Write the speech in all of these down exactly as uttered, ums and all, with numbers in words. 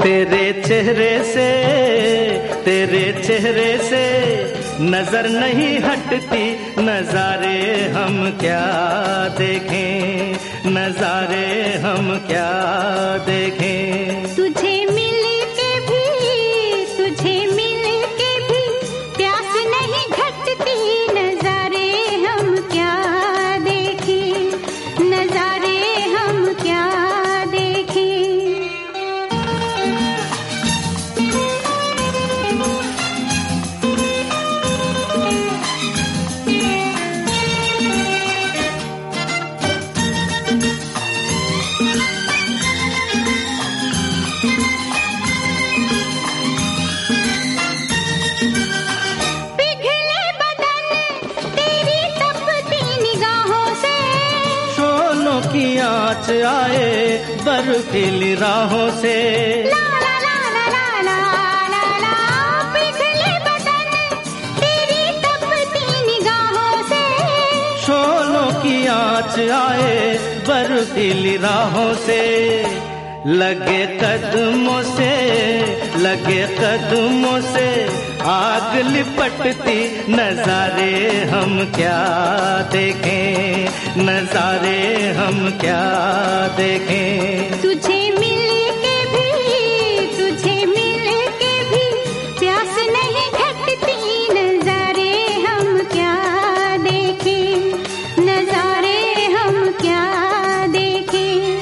तेरे चेहरे से तेरे चेहरे से नजर नहीं हटती, नजारे हम क्या देखें, नजारे हम क्या देखें। तुझे मिल के भी तुझे मिल के भी प्यास नहीं घटती, नजारे हम क्या देखें, नजारे हम क्या देखें। की आँच आए बर्फीली राहों से, ला ला ला ला ला ला ला ला, पिघले बदन तेरी तपती निगाहों से। शोलों की आँच आए बर्फीली राहों से, लगे कदमों से लगे कदमों से आग लिपटती, नजारे हम क्या देखें, नजारे हम क्या देखें। तुझे मिल के भी तुझे मिल के भी प्यास नहीं घटती, नजारे हम क्या देखें, नजारे हम क्या देखें।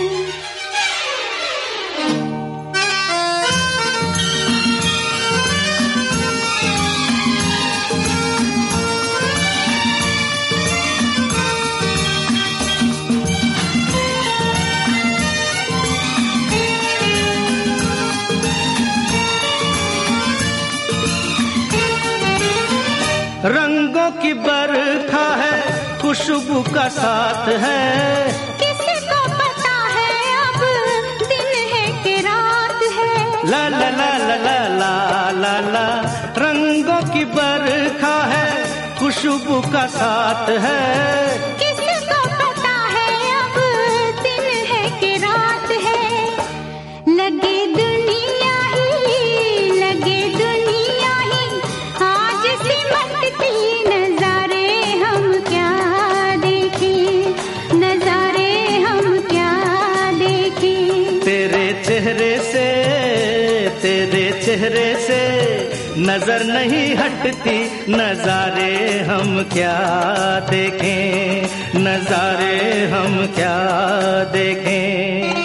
रंगों की बरखा है, खुशबू का साथ है, किसको पता है अब दिन है कि रात है। ला ला ला ला ला ला ला ला, रंगों की बरखा है, खुशबू का साथ है, किसको पता है अब दिन है कि रात है। लगे दुनिया ही लगे दुनिया ही आज सिमटती, नजारे हम क्या देखें, नजारे हम क्या देखें। तेरे चेहरे से तेरे चेहरे से नजर नहीं हटती, नजारे हम क्या देखें, नजारे हम क्या देखें।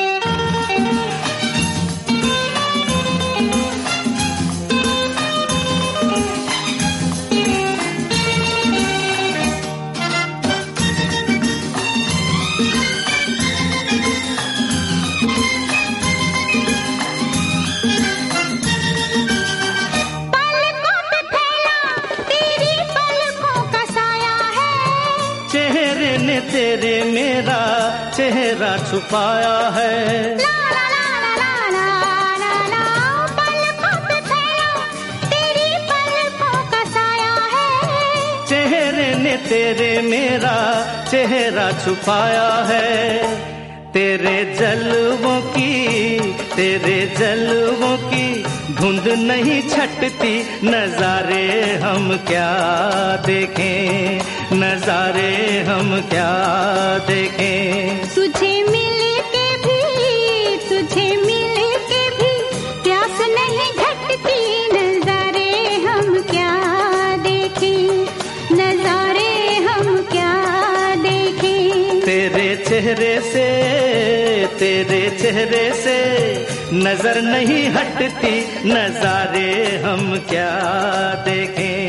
तेरे मेरा चेहरा छुपाया है, ला ला ला ला ला ला ला, पलकों पे फैला तेरी पलकों का साया है। चेहरे ने तेरे मेरा चेहरा छुपाया है, तेरे जलवों की तेरे जलवों की धुंध नहीं छटती, नजारे हम क्या देखें, नजारे हम क्या देखें। तुझे मिल के भी तुझे मिल के भी प्यास नहीं घटती, नजारे हम क्या देखें, नजारे हम क्या देखें। तेरे चेहरे से तेरे चेहरे से नजर नहीं हटती, नजारे हम क्या देखें।